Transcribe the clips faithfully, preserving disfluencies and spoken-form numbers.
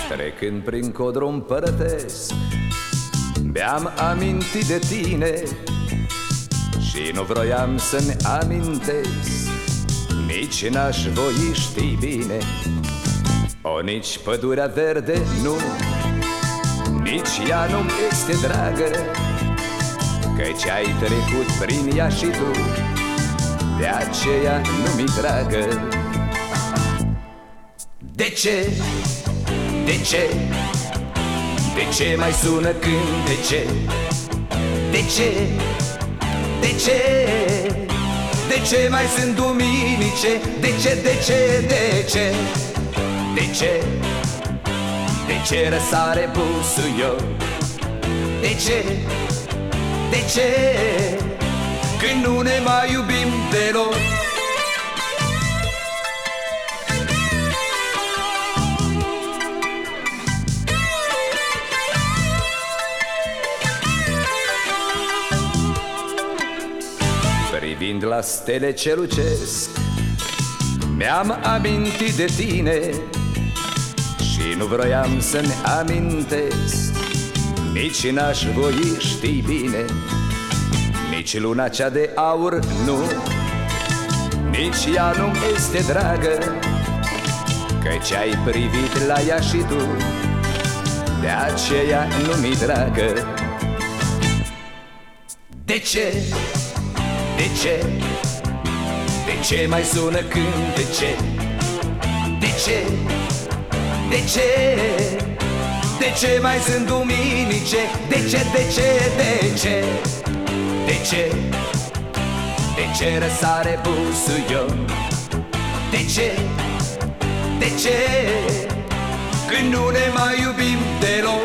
Trecând prin codru împărătesc, mi-am amintit de tine și nu vroiam să-mi amintesc, nici n-aș voi ști bine. O, nici pădurea verde nu, nici ea nu-mi este dragă, căci ai trecut prin ea și tu, de aceea nu mi-i dragă. De ce? De ce? De ce mai sună cântece? De ce? De ce? De ce mai sunt duminice? De ce? De ce? De ce? De ce? De ce răsare busuior? De ce? De ce? Când nu ne mai iubim deloc? Privind la stele ce lucesc, mi-am amintit de tine și nu vroiam să-mi amintesc, nici n-aș voi ști bine. Nici luna cea de aur nu, nici ea nu este dragă, căci ai privit la ea și tu, de aceea nu mi-i dragă. De ce? De ce? De ce mai sună cântece? De ce? De ce? De ce mai sunt duminice? De ce? De ce? De ce? De ce? De ce răsare busuior? De ce? De ce? Când nu ne mai iubim deloc?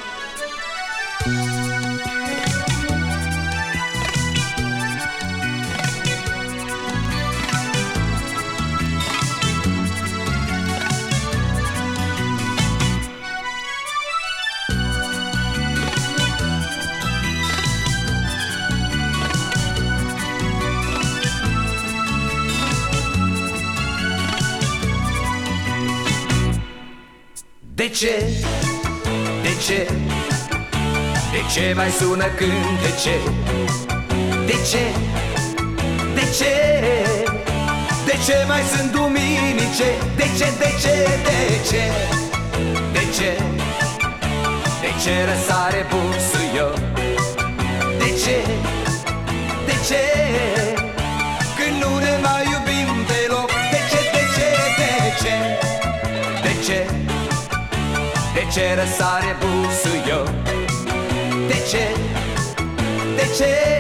De ce? De ce? De ce mai sună cântece? De ce? De ce? De ce mai sunt duminice? De ce? De ce? De ce? De ce? De ce răsare busuior? De ce? De ce? Când nu ne mai iubim deloc? De ce? De ce? De ce? De ce? De ce răsare busuior? De ce? De ce?